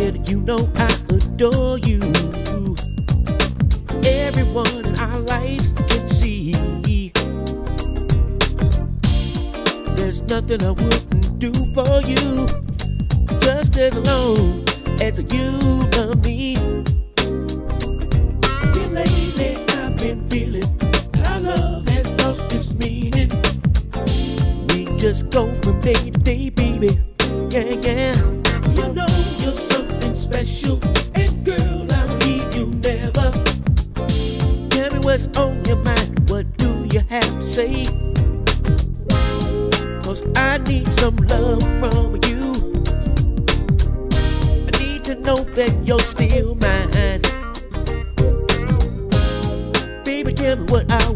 said, you know I adore you. Everyone in our lives can see there's nothing I wouldn't do for you, just as long as you love me. Yeah, lately I've been feeling that our love has lost its meaning. We just go from day to day, baby. Yeah, yeah. You know you're something special, and girl, I'll leave you never. Tell me what's on your mind, what do you have to say? 'Cause I need some love from you. I need to know that you're still mine. Baby, tell me what I